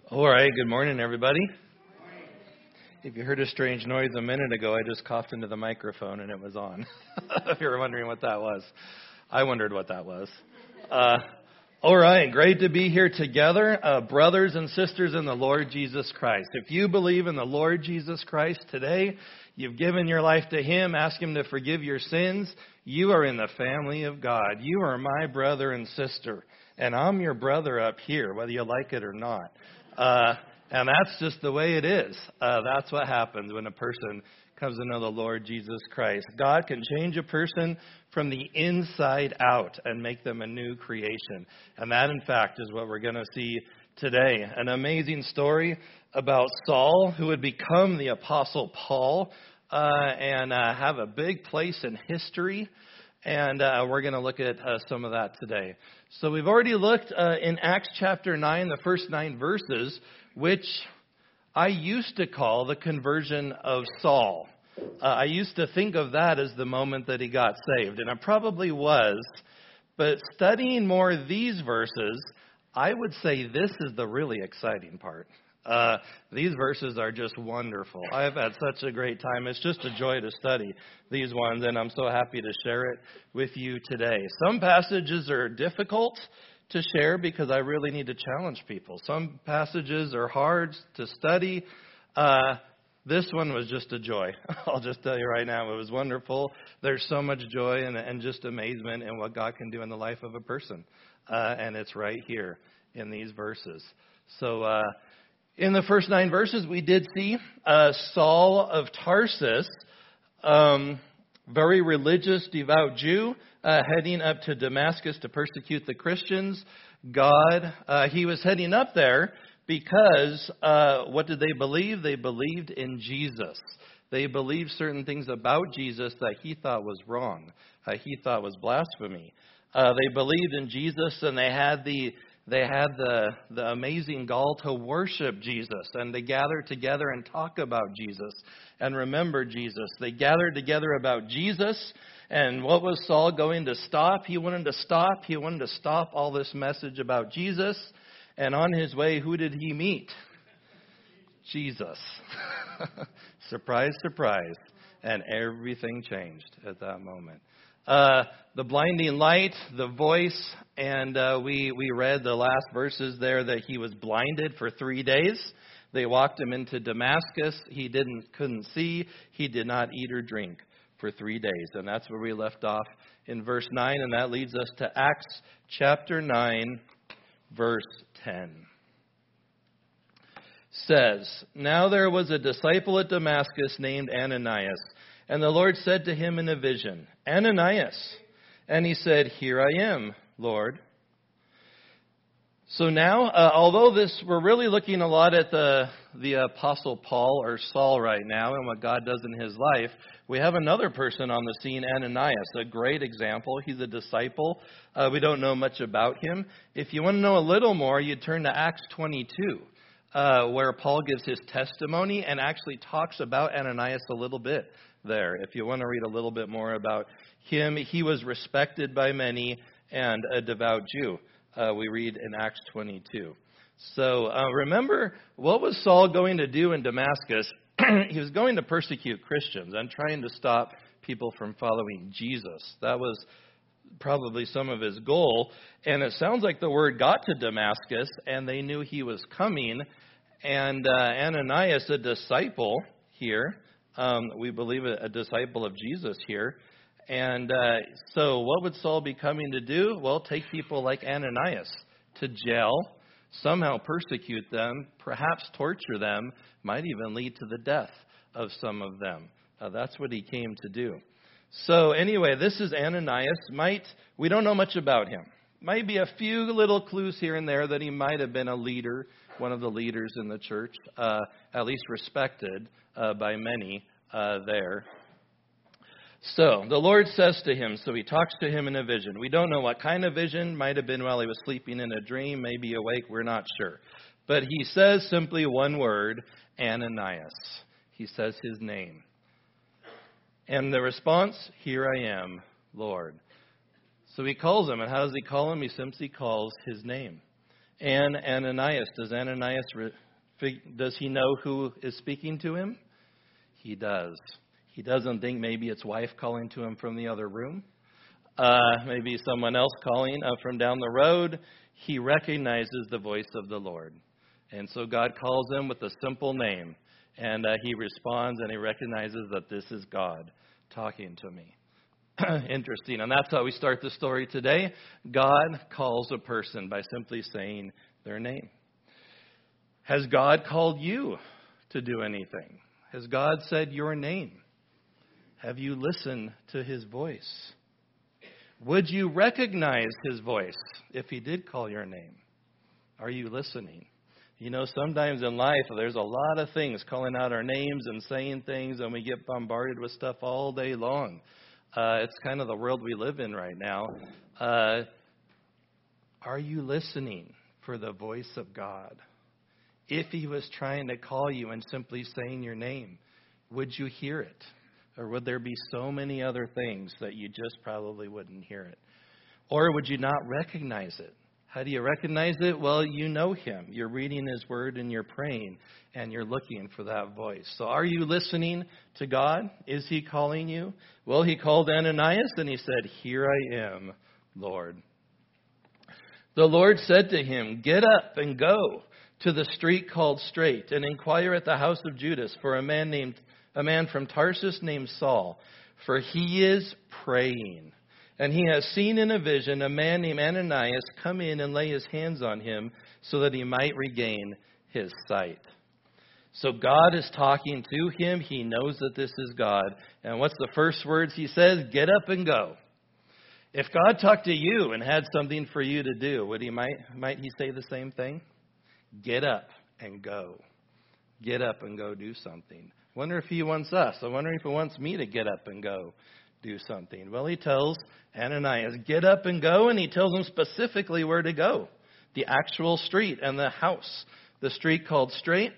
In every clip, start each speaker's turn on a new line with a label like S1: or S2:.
S1: All right, good morning, everybody. If you heard a strange noise a minute ago, I just coughed into the microphone and it was on. If you were wondering what that was, I wondered what that was. All right, great to be here together, brothers and sisters in the Lord Jesus Christ. If you believe in the Lord Jesus Christ today, you've given your life to Him, ask Him to forgive your sins, you are in the family of God. You are my brother and sister, and I'm your brother up here, whether you like it or not. And that's just the way it is. That's what happens when a person comes to know the Lord Jesus Christ. God can change a person from the inside out and make them a new creation. And that, in fact, is what we're going to see today. An amazing story about Saul, who would become the Apostle Paul and have a big place in history. And we're going to look at some of that today. So we've already looked in Acts chapter 9, the first 9 verses, which I used to call the conversion of Saul. I used to think of that as the moment that he got saved, and it probably was. But studying more of these verses, I would say this is the really exciting part. These verses are just wonderful. I have had such a great time. It's just a joy to study these ones, and I'm so happy to share it with you today. Some passages are difficult to share because I really need to challenge people. Some passages are hard to study. This one was just a joy. I'll just tell you right now, it was wonderful. There's so much joy and just amazement in what God can do in the life of a person. And it's right here in these verses. So in the first 9 verses, we did see Saul of Tarsus, very religious, devout Jew, heading up to Damascus to persecute the Christians. He was heading up there because what did they believe? They believed in Jesus. They believed certain things about Jesus that he thought was wrong. He thought was blasphemy. They believed in Jesus, and they had the amazing gall to worship Jesus and to gather together and talk about Jesus and remember Jesus. They gathered together about Jesus. And what was Saul going to stop? He wanted to stop all this message about Jesus. And on his way, who did he meet? Jesus. Surprise, surprise. And everything changed at that moment. The blinding light, the voice, and we read the last verses there that he was blinded for 3 days. They walked him into Damascus. He couldn't see. He did not eat or drink for 3 days. And that's where we left off in verse 9, and that leads us to Acts chapter 9, verse 10. Says, "Now there was a disciple at Damascus named Ananias. And the Lord said to him in a vision, 'Ananias.' And he said, 'Here I am, Lord.'" So now, although we're really looking a lot at the Apostle Paul or Saul right now and what God does in his life, we have another person on the scene, Ananias, a great example. He's a disciple. We don't know much about him. If you want to know a little more, you turn to Acts 22. Where Paul gives his testimony and actually talks about Ananias a little bit there. If you want to read a little bit more about him, he was respected by many and a devout Jew. We read in Acts 22. So remember, what was Saul going to do in Damascus? He was going to persecute Christians and trying to stop people from following Jesus. That was probably some of his goal. And it sounds like the word got to Damascus, and they knew he was coming. And Ananias, a disciple here, we believe a disciple of Jesus here. And so what would Saul be coming to do? Well, take people like Ananias to jail, somehow persecute them, perhaps torture them, might even lead to the death of some of them. That's what he came to do. So anyway, this is Ananias. We don't know much about him. Might be a few little clues here and there that he might have been a leader, one of the leaders in the church, at least respected by many there. So the Lord says to him, so he talks to him in a vision. We don't know what kind of vision. Might have been while he was sleeping in a dream, maybe awake. We're not sure. But he says simply one word, Ananias. He says his name. And the response, "Here I am, Lord." So he calls him. And how does he call him? He simply calls his name. and Ananias. Does Ananias, does he know who is speaking to him? He does. He doesn't think maybe it's wife calling to him from the other room. Maybe someone else calling from down the road. He recognizes the voice of the Lord. And so God calls him with a simple name. And he responds and he recognizes that this is God talking to me. Interesting. And that's how we start the story today. God calls a person by simply saying their name. Has God called you to do anything? Has God said your name? Have you listened to his voice? Would you recognize his voice if he did call your name? Are you listening? You know, sometimes in life there's a lot of things calling out our names and saying things, and we get bombarded with stuff all day long. It's kind of the world we live in right now. Are you listening for the voice of God? If he was trying to call you and simply saying your name, would you hear it? Or would there be so many other things that you just probably wouldn't hear it? Or would you not recognize it? How do you recognize it? Well, you know him. You're reading his word and you're praying and you're looking for that voice. So are you listening to God? Is he calling you? Well, he called Ananias and he said, "Here I am, Lord." The Lord said to him, "Get up and go to the street called Straight and inquire at the house of Judas for a man from Tarsus named Saul, for he is praying. And he has seen in a vision a man named Ananias come in and lay his hands on him so that he might regain his sight." So God is talking to him. He knows that this is God. And what's the first words he says? Get up and go. If God talked to you and had something for you to do, might he say the same thing? Get up and go. Get up and go do something. Wonder if he wants us. I wonder if he wants me to get up and go do something. Well, he tells Ananias, get up and go, and he tells him specifically where to go. The actual street and the house. The street called Straight.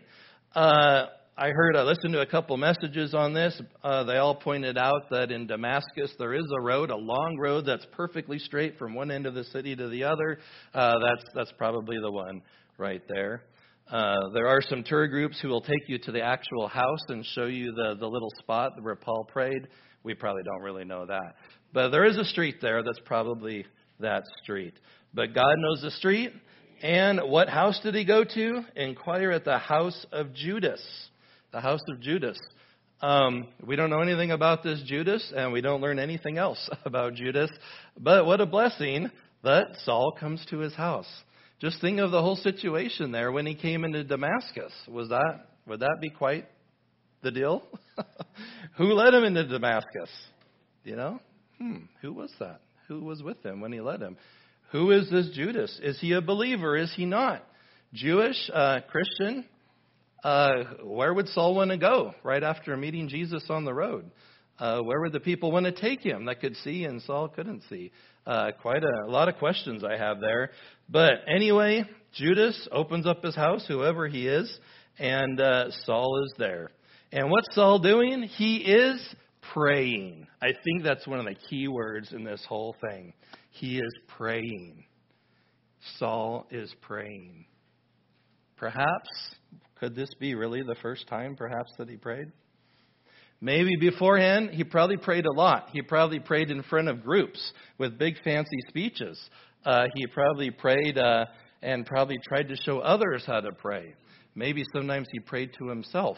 S1: I listened to a couple messages on this. They all pointed out that in Damascus there is a road, a long road that's perfectly straight from one end of the city to the other. That's probably the one right there. There are some tour groups who will take you to the actual house and show you the little spot where Paul prayed. We probably don't really know that. But there is a street there that's probably that street. But God knows the street. And what house did he go to? Inquire at the house of Judas. The house of Judas. We don't know anything about this Judas, and we don't learn anything else about Judas. But what a blessing that Saul comes to his house. Just think of the whole situation there when he came into Damascus. Would that be quite the deal? Who led him into Damascus? You know? Who was that? Who was with him when he led him? Who is this Judas? Is he a believer? Is he not? Jewish, Christian? Where would Saul want to go right after meeting Jesus on the road? Where would the people want to take him that could see and Saul couldn't see? Quite a lot of questions I have there. But anyway, Judas opens up his house, whoever he is, and Saul is there. And what's Saul doing? He is praying. I think that's one of the key words in this whole thing. He is praying. Saul is praying. Perhaps, could this be really the first time perhaps that he prayed? Maybe beforehand, he probably prayed a lot. He probably prayed in front of groups with big fancy speeches. He probably prayed and probably tried to show others how to pray. Maybe sometimes he prayed to himself.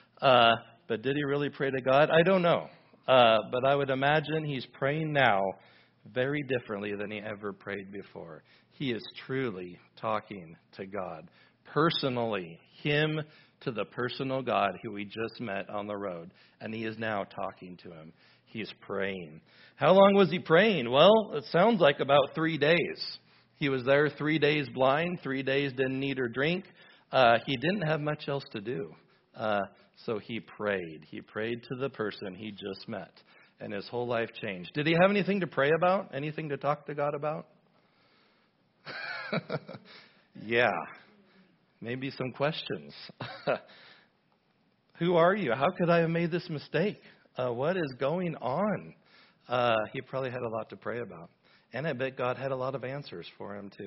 S1: But did he really pray to God? I don't know. But I would imagine he's praying now very differently than he ever prayed before. He is truly talking to God. Personally, him to the personal God who he just met on the road. And he is now talking to him. He's praying. How long was he praying? Well, it sounds like about 3 days. He was there 3 days blind, 3 days didn't eat or drink. He didn't have much else to do. So he prayed. He prayed to the person he just met. And his whole life changed. Did he have anything to pray about? Anything to talk to God about? Yeah. Maybe some questions. Who are you? How could I have made this mistake? What is going on? He probably had a lot to pray about. And I bet God had a lot of answers for him too.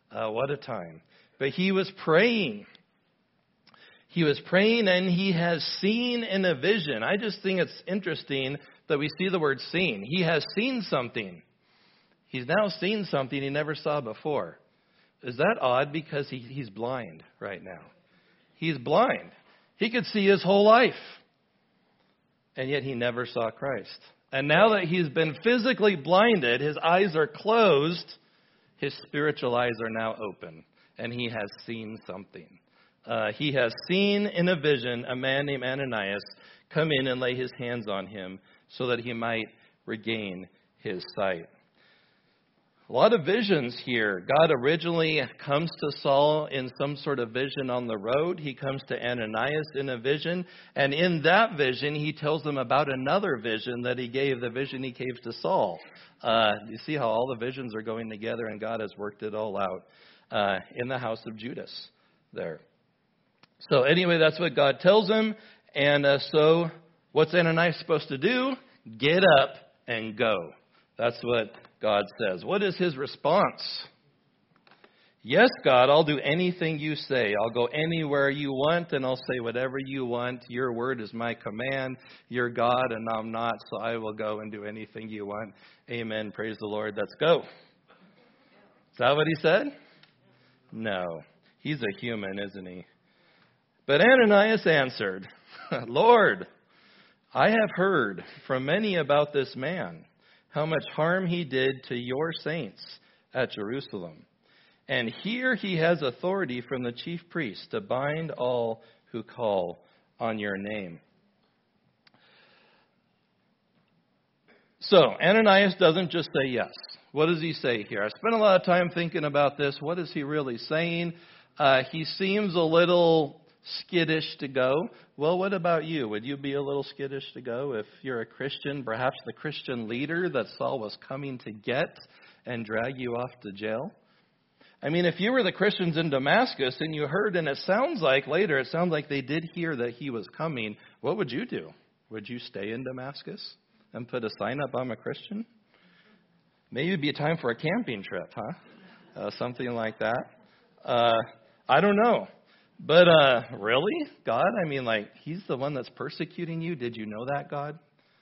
S1: What a time. But he was praying. He was praying and he has seen in a vision. I just think it's interesting that we see the word seen. He has seen something. He's now seen something he never saw before. Is that odd? Because he's blind right now. He's blind. He could see his whole life. And yet he never saw Christ. And now that he's been physically blinded, his eyes are closed, his spiritual eyes are now open. And he has seen something. He has seen in a vision a man named Ananias come in and lay his hands on him so that he might regain his sight. A lot of visions here. God originally comes to Saul in some sort of vision on the road. He comes to Ananias in a vision. And in that vision, he tells him about another vision that he gave, the vision he gave to Saul. You see how all the visions are going together and God has worked it all out in the house of Judas there. So anyway, that's what God tells him. And so what's Ananias supposed to do? Get up and go. That's what God says. What is his response? Yes, God, I'll do anything you say. I'll go anywhere you want, and I'll say whatever you want. Your word is my command. You're God, and I'm not, so I will go and do anything you want. Amen. Praise the Lord. Let's go. Is that what he said? No. He's a human, isn't he? But Ananias answered, Lord, I have heard from many about this man, how much harm he did to your saints at Jerusalem. And here he has authority from the chief priest to bind all who call on your name. So, Ananias doesn't just say yes. What does he say here? I spent a lot of time thinking about this. What is he really saying? He seems a little skittish to go. Well, what about you? Would you be a little skittish to go if you're a Christian, perhaps the Christian leader that Saul was coming to get and drag you off to jail? I mean, if you were the Christians in Damascus and you heard, and it sounds like they did hear that he was coming, what would you do? Would you stay in Damascus and put a sign up, I'm a Christian? Maybe it'd be a time for a camping trip, huh? Something like that. I don't know. But really? God? I mean, like, he's the one that's persecuting you? Did you know that, God?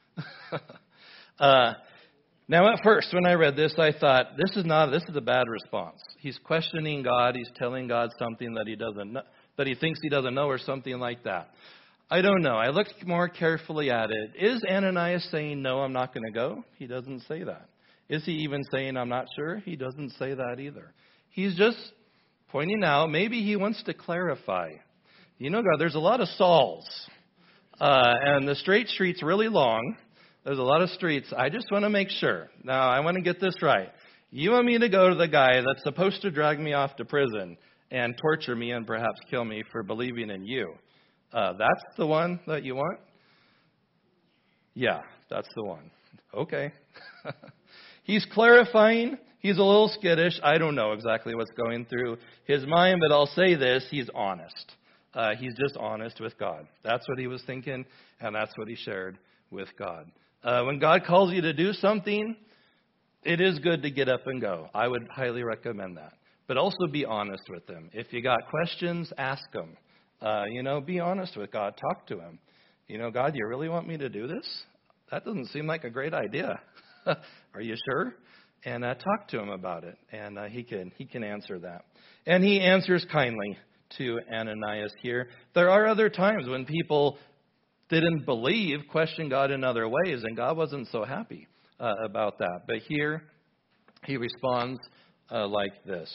S1: Now, at first, when I read this, I thought, this is a bad response. He's questioning God. He's telling God something that he doesn't know, that he thinks he doesn't know, or something like that. I don't know. I looked more carefully at it. Is Ananias saying, no, I'm not going to go? He doesn't say that. Is he even saying, I'm not sure? He doesn't say that either. He's just pointing out, maybe he wants to clarify. You know, God, there's a lot of Sauls, and the straight street's really long. There's a lot of streets. I just want to make sure. Now, I want to get this right. You want me to go to the guy that's supposed to drag me off to prison and torture me and perhaps kill me for believing in you. That's the one that you want? Yeah, that's the one. Okay. He's clarifying. He's a little skittish. I don't know exactly what's going through his mind, but I'll say this. He's honest. He's just honest with God. That's what he was thinking, and that's what he shared with God. When God calls you to do something, it is good to get up and go. I would highly recommend that. But also be honest with him. If you got questions, ask him. Be honest with God. Talk to him. God, you really want me to do this? That doesn't seem like a great idea. Are you sure? And talk to him about it, and he can answer that. And he answers kindly to Ananias here. There are other times when people didn't believe, questioned God in other ways, and God wasn't so happy about that. But here he responds like this.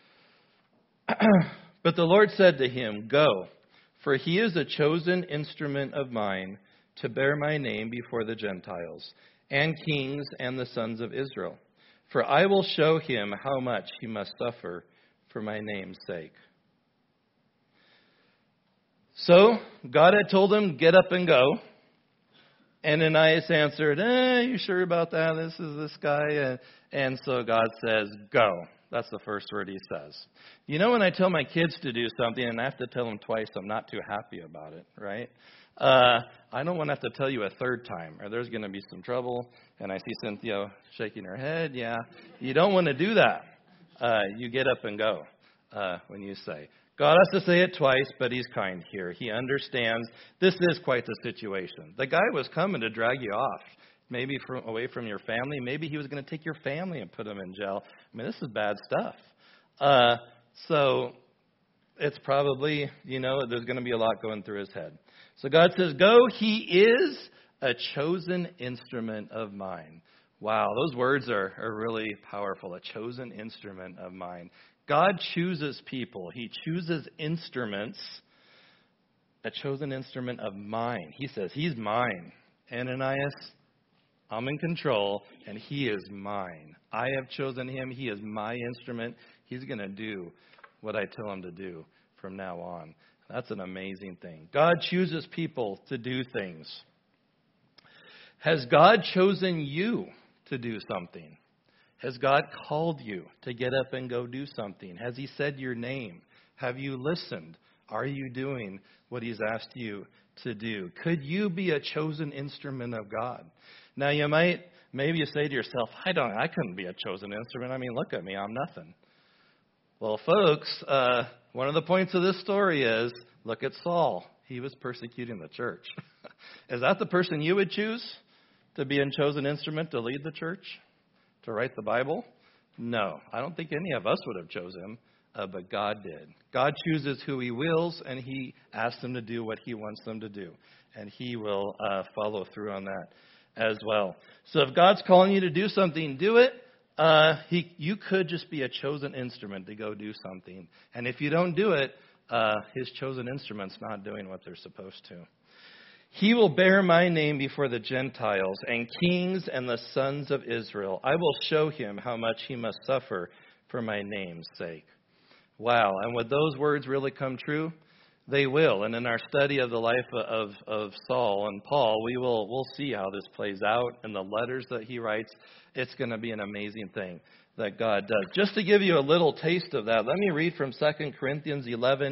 S1: But the Lord said to him, Go, for he is a chosen instrument of mine to bear my name before the Gentiles and kings and the sons of Israel. For I will show him how much he must suffer for my name's sake. So God had told him, get up and go. Ananias answered, you sure about that? This is this guy. And so God says, go. That's the first word he says. When I tell my kids to do something and I have to tell them twice, I'm not too happy about it, right? I don't want to have to tell you a third time, or there's going to be some trouble. And I see Cynthia shaking her head. Yeah, you don't want to do that. you get up and go when you say. God has to say it twice, but he's kind here. He understands this is quite the situation. The guy was coming to drag you off, maybe away from your family. Maybe he was going to take your family and put them in jail. I mean, this is bad stuff. So it's probably, there's going to be a lot going through his head. So God says, go, he is a chosen instrument of mine. Wow, those words are really powerful. A chosen instrument of mine. God chooses people. He chooses instruments. A chosen instrument of mine. He says, he's mine. Ananias, I'm in control, and he is mine. I have chosen him. He is my instrument. He's going to do what I tell him to do from now on. That's an amazing thing. God chooses people to do things. Has God chosen you to do something? Has God called you to get up and go do something? Has he said your name? Have you listened? Are you doing what he's asked you to do? Could you be a chosen instrument of God? Now maybe you say to yourself, I couldn't be a chosen instrument. I mean, look at me, I'm nothing. Well, folks, one of the points of this story is, look at Saul. He was persecuting the church. Is that the person you would choose to be a chosen instrument to lead the church? To write the Bible? No, I don't think any of us would have chosen him, but God did. God chooses who he wills, and he asks them to do what he wants them to do. And he will follow through on that as well. So if God's calling you to do something, do it. You could just be a chosen instrument to go do something. And if you don't do it, his chosen instrument's not doing what they're supposed to. He will bear my name before the Gentiles and kings and the sons of Israel. I will show him how much he must suffer for my name's sake. Wow. And would those words really come true? They will. And in our study of the life of Saul and Paul, we'll see how this plays out in the letters that he writes. It's going to be an amazing thing that God does. Just to give you a little taste of that, let me read from 2 Corinthians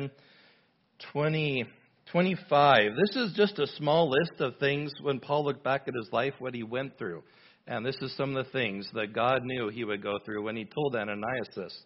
S1: 11:25. This is just a small list of things when Paul looked back at his life, what he went through. And this is some of the things that God knew he would go through when he told Ananias this.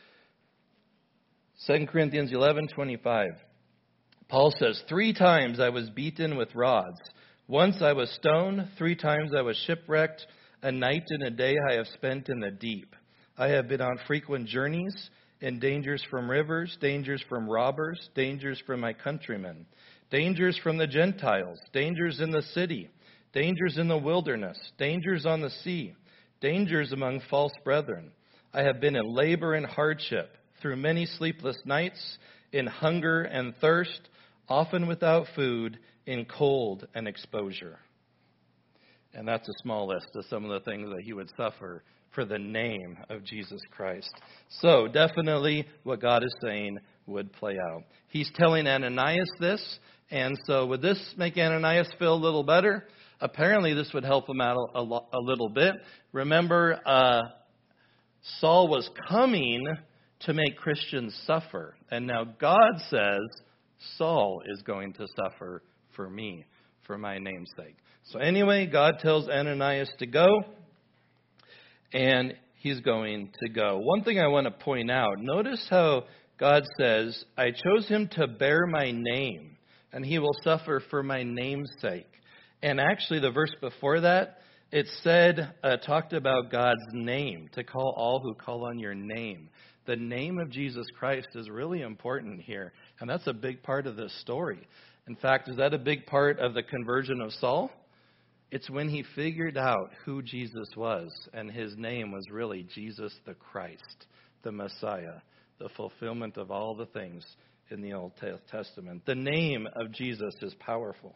S1: 2 Corinthians 11:25. Paul says, 3 times I was beaten with rods. Once I was stoned. 3 times I was shipwrecked. A night and a day I have spent in the deep. I have been on frequent journeys, in dangers from rivers, dangers from robbers, dangers from my countrymen, dangers from the Gentiles, dangers in the city, dangers in the wilderness, dangers on the sea, dangers among false brethren. I have been in labor and hardship, through many sleepless nights, in hunger and thirst, often without food, in cold and exposure. And that's a small list of some of the things that he would suffer for the name of Jesus Christ. So definitely what God is saying would play out. He's telling Ananias this, and so would this make Ananias feel a little better? Apparently this would help him out a little bit. Remember, Saul was coming to make Christians suffer, and now God says, Saul is going to suffer for me, for my name's sake. So anyway, God tells Ananias to go, and he's going to go. One thing I want to point out, notice how God says, I chose him to bear my name, and he will suffer for my name's sake. And actually, the verse before that, it said, talked about God's name, to call all who call on your name. The name of Jesus Christ is really important here, and that's a big part of this story. In fact, is that a big part of the conversion of Saul? It's when he figured out who Jesus was, and his name was really Jesus the Christ, the Messiah, the fulfillment of all the things in the Old Testament. The name of Jesus is powerful.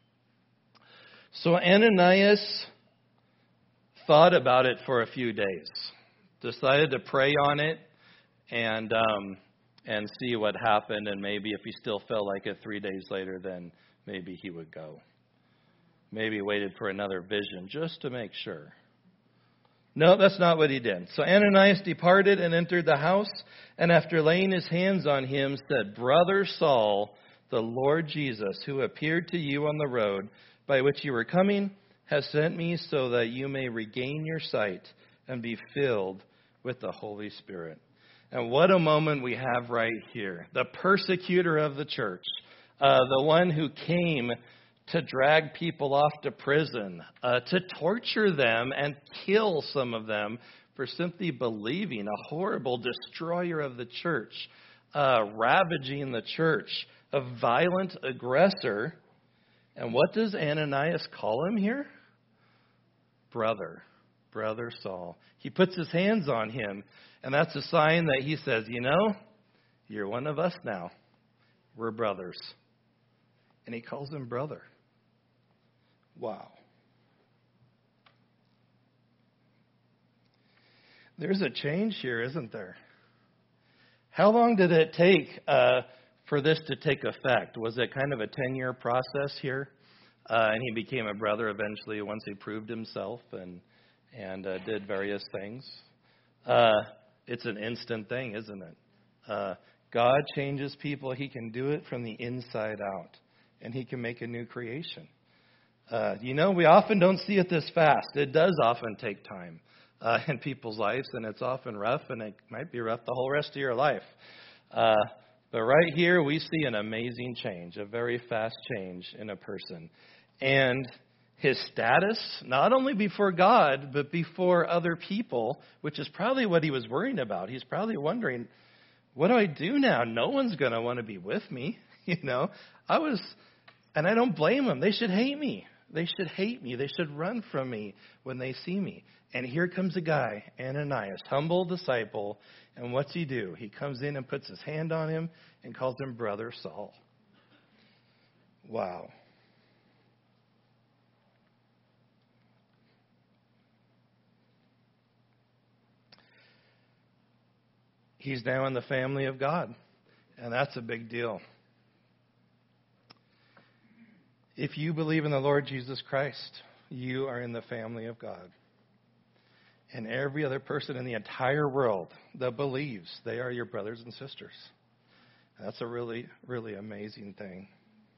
S1: So Ananias thought about it for a few days, decided to pray on it, and see what happened, and maybe if he still felt like it 3 days later, then maybe he would go. Maybe waited for another vision just to make sure. No, that's not what he did. So Ananias departed and entered the house, and after laying his hands on him, said, Brother Saul, the Lord Jesus, who appeared to you on the road by which you were coming, has sent me so that you may regain your sight and be filled with the Holy Spirit. And what a moment we have right here. The persecutor of the church, the one who came to drag people off to prison, to torture them and kill some of them for simply believing, a horrible destroyer of the church, ravaging the church, a violent aggressor. And what does Ananias call him here? Brother Saul. He puts his hands on him, and that's a sign that he says, you're one of us now. We're brothers. And he calls him brother. Wow. There's a change here, isn't there? How long did it take for this to take effect? Was it kind of a 10-year process here? And he became a brother eventually once he proved himself and did various things. It's an instant thing, isn't it? God changes people. He can do it from the inside out, and he can make a new creation. We often don't see it this fast. It does often take time in people's lives, and it's often rough, and it might be rough the whole rest of your life. But right here, we see an amazing change, a very fast change in a person. And his status, not only before God, but before other people, which is probably what he was worrying about. He's probably wondering, what do I do now? No one's going to want to be with me. And I don't blame them. They should hate me. They should hate me. They should run from me when they see me. And here comes a guy, Ananias, humble disciple. And what's he do? He comes in and puts his hand on him and calls him Brother Saul. Wow. He's now in the family of God, and that's a big deal. If you believe in the Lord Jesus Christ, you are in the family of God. And every other person in the entire world that believes, they are your brothers and sisters. That's a really, really amazing thing.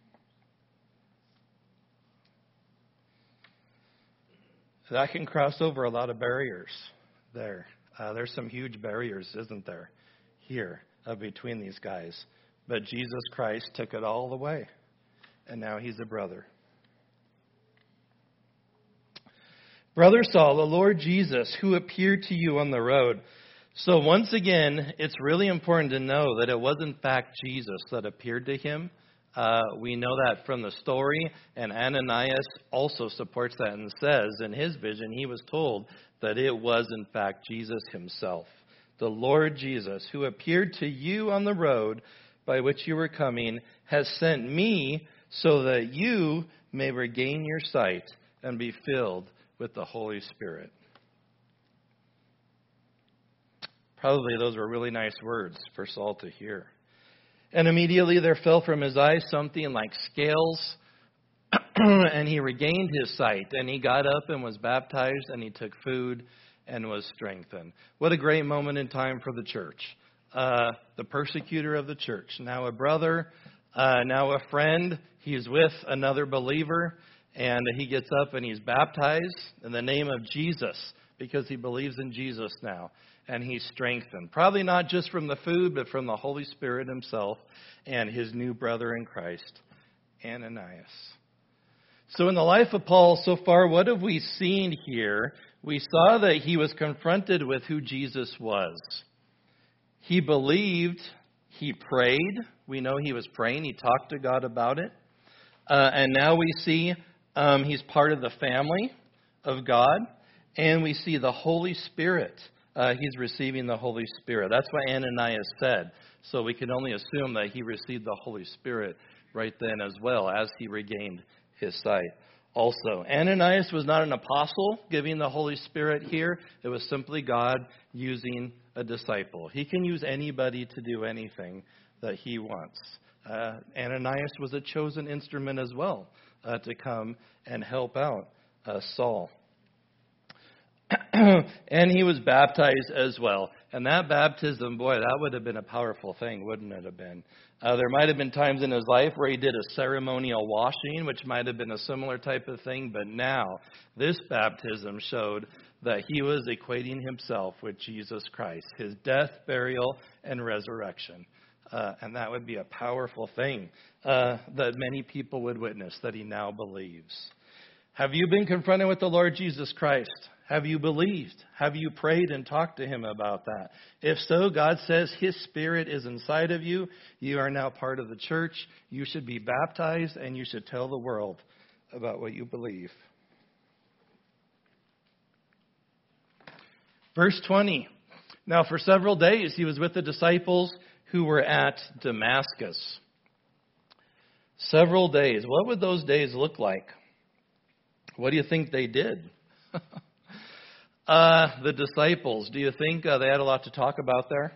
S1: That can cross over a lot of barriers there. There's some huge barriers, isn't there, here between these guys. But Jesus Christ took it all away, and now he's a brother. Brother Saul, the Lord Jesus, who appeared to you on the road. So once again, it's really important to know that it was in fact Jesus that appeared to him. We know that from the story, and Ananias also supports that and says in his vision he was told that it was in fact Jesus himself. The Lord Jesus, who appeared to you on the road by which you were coming, has sent me so that you may regain your sight and be filled with the Holy Spirit. Probably those were really nice words for Saul to hear. And immediately there fell from his eyes something like scales, and he regained his sight, and he got up and was baptized, and he took food and was strengthened. What a great moment in time for the church. The persecutor of the church, now a brother, now a friend. He's with another believer, and he gets up and he's baptized in the name of Jesus because he believes in Jesus now. And he's strengthened. Probably not just from the food, but from the Holy Spirit himself and his new brother in Christ, Ananias. So in the life of Paul so far, what have we seen here? We saw that he was confronted with who Jesus was. He believed, he prayed. We know he was praying. He talked to God about it. And now we see he's part of the family of God. And we see the Holy Spirit. He's receiving the Holy Spirit. That's what Ananias said. So we can only assume that he received the Holy Spirit right then as well as he regained his sight. Also, Ananias was not an apostle giving the Holy Spirit here. It was simply God using a disciple. He can use anybody to do anything that he wants. Ananias was a chosen instrument as well to come and help out Saul. And he was baptized as well. And that baptism, boy, that would have been a powerful thing, wouldn't it have been? There might have been times in his life where he did a ceremonial washing, which might have been a similar type of thing. But now, this baptism showed that he was equating himself with Jesus Christ, his death, burial, and resurrection. And that would be a powerful thing that many people would witness, that he now believes. Have you been confronted with the Lord Jesus Christ? Have you believed? Have you prayed and talked to him about that? If so, God says his Spirit is inside of you. You are now part of the church. You should be baptized, and you should tell the world about what you believe. Verse 20. Now, for several days he was with the disciples who were at Damascus. Several days. What would those days look like? What do you think they did? The disciples, do you think they had a lot to talk about there?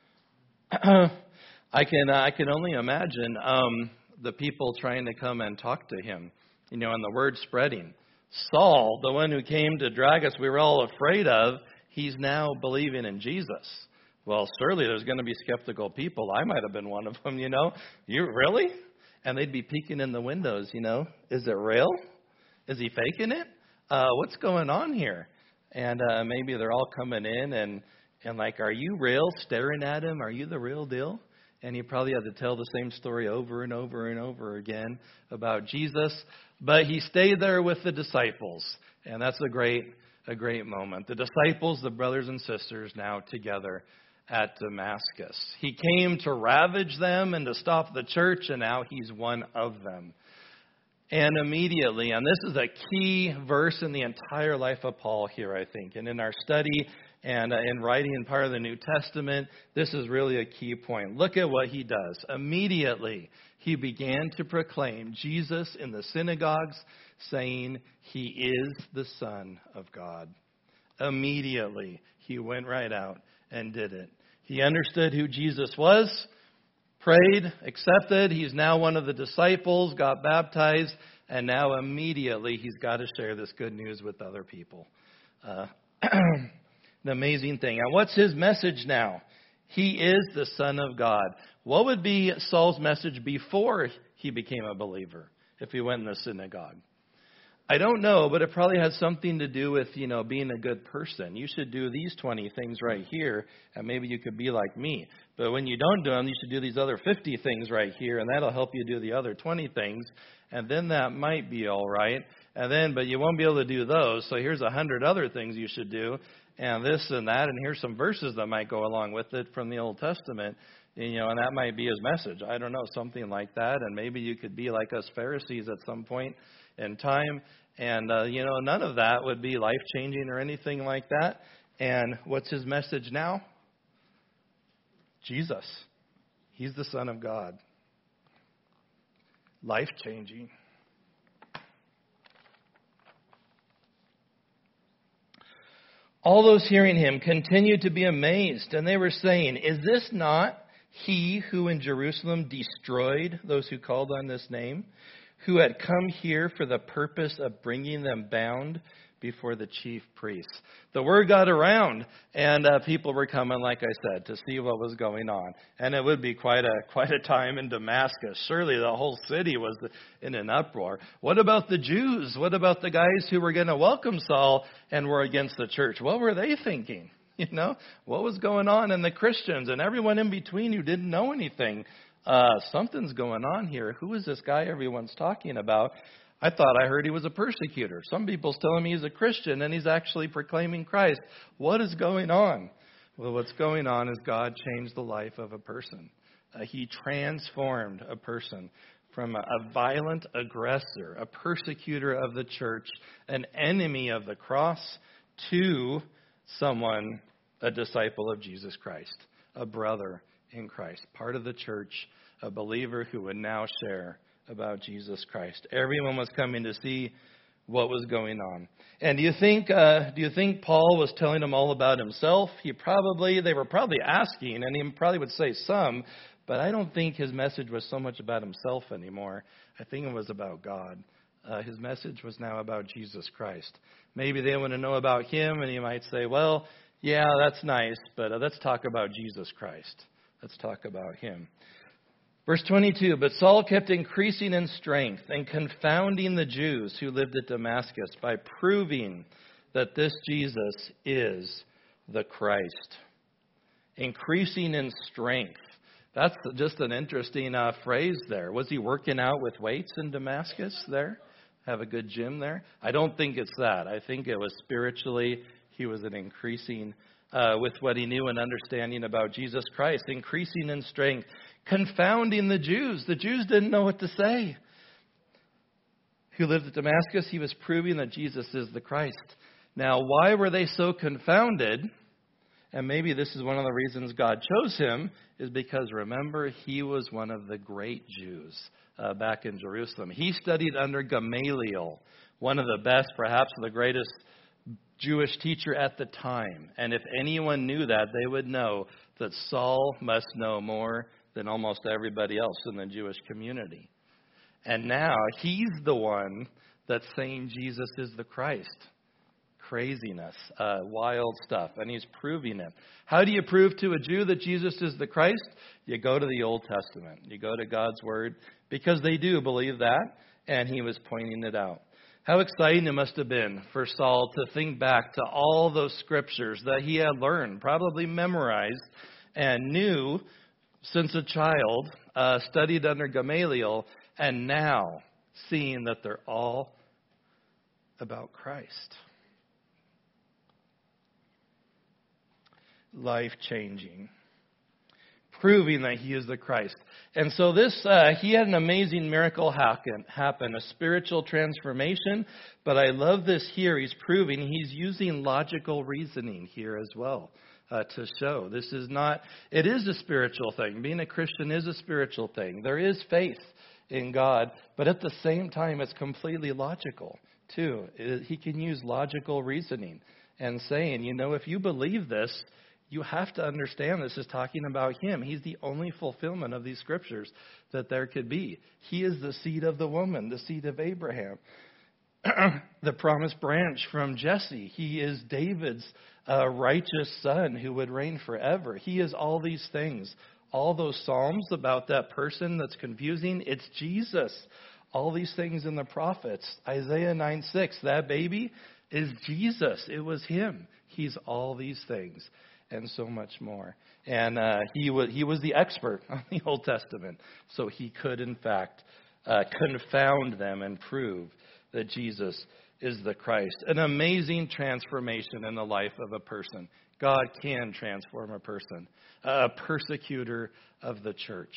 S1: I can only imagine the people trying to come and talk to him, and the word spreading. Saul, the one who came to drag us, we were all afraid of, he's now believing in Jesus. Well, surely there's going to be skeptical people. I might have been one of them, You really? And they'd be peeking in the windows, Is it real? Is he faking it? What's going on here? And maybe they're all coming in and like, are you real? Staring at him. Are you the real deal? And he probably had to tell the same story over and over and over again about Jesus. But he stayed there with the disciples. And that's a great moment. The disciples, the brothers and sisters, now together at Damascus. He came to ravage them and to stop the church, and now he's one of them. And immediately, and this is a key verse in the entire life of Paul here, I think. And in our study and in writing part of the New Testament, this is really a key point. Look at what he does. Immediately, he began to proclaim Jesus in the synagogues, saying, he is the Son of God. Immediately, he went right out and did it. He understood who Jesus was, prayed, accepted. He's now one of the disciples, got baptized, and now immediately he's got to share this good news with other people. An amazing thing. And what's his message now? He is the Son of God. What would be Saul's message before he became a believer, if he went in the synagogue? I don't know, but it probably has something to do with, being a good person. You should do these 20 things right here, and maybe you could be like me. But when you don't do them, you should do these other 50 things right here, and that'll help you do the other 20 things, and then that might be all right. But you won't be able to do those, so here's 100 other things you should do, and this and that, and here's some verses that might go along with it from the Old Testament, and that might be his message. I don't know, something like that, and maybe you could be like us Pharisees at some point in time, and none of that would be life-changing or anything like that. And what's his message now? Jesus. He's the Son of God. Life-changing. All those hearing him continued to be amazed, and they were saying, is this not he who in Jerusalem destroyed those who called on this name, who had come here for the purpose of bringing them bound before the chief priests? The word got around, and people were coming, like I said, to see what was going on. And it would be quite a time in Damascus. Surely the whole city was in an uproar. What about the Jews? What about the guys who were going to welcome Saul and were against the church? What were they thinking? What was going on? And the Christians and everyone in between who didn't know anything. Something's going on here. Who is this guy everyone's talking about? I thought I heard he was a persecutor. Some people's telling me he's a Christian and he's actually proclaiming Christ. What is going on? Well, what's going on is God changed the life of a person. He transformed a person from a violent aggressor, a persecutor of the church, an enemy of the cross, to someone, a disciple of Jesus Christ, a brother in Christ, part of the church, a believer who would now share about Jesus Christ. Everyone was coming to see what was going on. And do you think Paul was telling them all about himself? They were probably asking, and he probably would say some, but I don't think his message was so much about himself anymore. I think it was about God. His message was now about Jesus Christ. Maybe they want to know about him, and he might say, well, Yeah, that's nice, but let's talk about Jesus Christ. Let's talk about him. Verse 22, but Saul kept increasing in strength and confounding the Jews who lived at Damascus by proving that this Jesus is the Christ. Increasing in strength. That's just an interesting phrase there. Was he working out with weights in Damascus there? Have a good gym there? I don't think it's that. I think it was spiritually, he was an increasing with what he knew and understanding about Jesus Christ. Increasing in strength. Confounding the Jews. The Jews didn't know what to say. Who lived at Damascus, he was proving that Jesus is the Christ. Now, why were they so confounded? And maybe this is one of the reasons God chose him, is because, remember, he was one of the great Jews back in Jerusalem. He studied under Gamaliel, one of the best, perhaps the greatest Jewish teacher at the time. And if anyone knew that, they would know that Saul must know more than almost everybody else in the Jewish community. And now he's the one that's saying Jesus is the Christ. Craziness, wild stuff, and he's proving it. How do you prove to a Jew that Jesus is the Christ? You go to the Old Testament. You go to God's Word, because they do believe that, and he was pointing it out. How exciting it must have been for Saul to think back to all those scriptures that he had learned, probably memorized, and knew since a child, studied under Gamaliel, and now seeing that they're all about Christ. Life-changing. Proving that he is the Christ. And so this, he had an amazing miracle happen, a spiritual transformation. But I love this here. He's proving, he's using logical reasoning here as well to show. This is not, it is a spiritual thing. Being a Christian is a spiritual thing. There is faith in God, but at the same time, it's completely logical too. He can use logical reasoning and saying, if you believe this, you have to understand this is talking about him. He's the only fulfillment of these scriptures that there could be. He is the seed of the woman, the seed of Abraham, the promised branch from Jesse. He is David's righteous son who would reign forever. He is all these things. All those psalms about that person that's confusing, it's Jesus. All these things in the prophets. Isaiah 9:6, that baby is Jesus. It was him. He's all these things. And so much more. And he was the expert on the Old Testament. So he could, in fact, confound them and prove that Jesus is the Christ. An amazing transformation in the life of a person. God can transform a person. A persecutor of the church.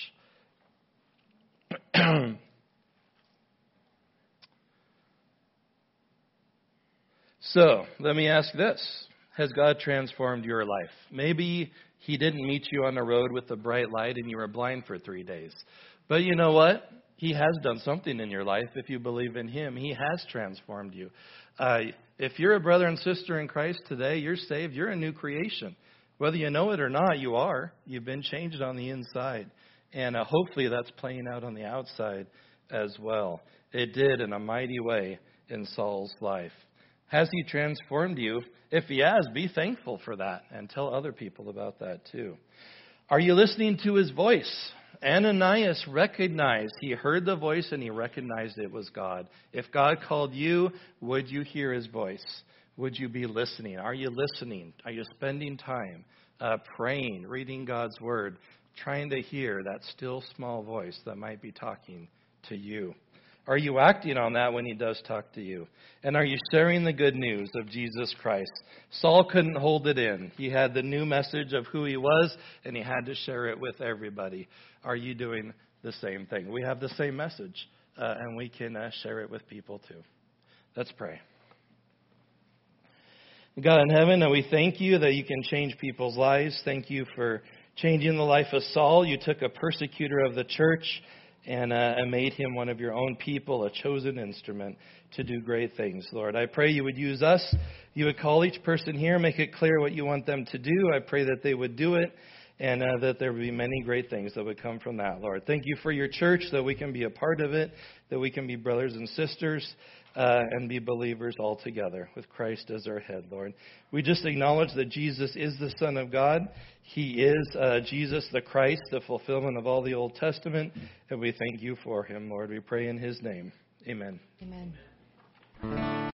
S1: So, let me ask this. Has God transformed your life? Maybe he didn't meet you on the road with a bright light and you were blind for 3 days. But you know what? He has done something in your life. If you believe in him, he has transformed you. If you're a brother and sister in Christ today, you're saved. You're a new creation. Whether you know it or not, you are. You've been changed on the inside. And hopefully that's playing out on the outside as well. It did in a mighty way in Saul's life. Has he transformed you? If he has, be thankful for that and tell other people about that too. Are you listening to his voice? Ananias recognized, he heard the voice and he recognized it was God. If God called you, would you hear his voice? Would you be listening? Are you listening? Are you spending time praying, reading God's word, trying to hear that still small voice that might be talking to you? Are you acting on that when he does talk to you? And are you sharing the good news of Jesus Christ? Saul couldn't hold it in. He had the new message of who he was, and he had to share it with everybody. Are you doing the same thing? We have the same message, and we can share it with people too. Let's pray. God in heaven, we thank you that you can change people's lives. Thank you for changing the life of Saul. You took a persecutor of the church and made him one of your own people, a chosen instrument to do great things, Lord. I pray you would use us. You would call each person here, make it clear what you want them to do. I pray that they would do it, and that there would be many great things that would come from that, Lord. Thank you for your church, that we can be a part of it, that we can be brothers and sisters and be believers all together with Christ as our head, Lord. We just acknowledge that Jesus is the Son of God. He is Jesus the Christ, the fulfillment of all the Old Testament, and we thank you for him, Lord. We pray in his name. Amen.
S2: Amen.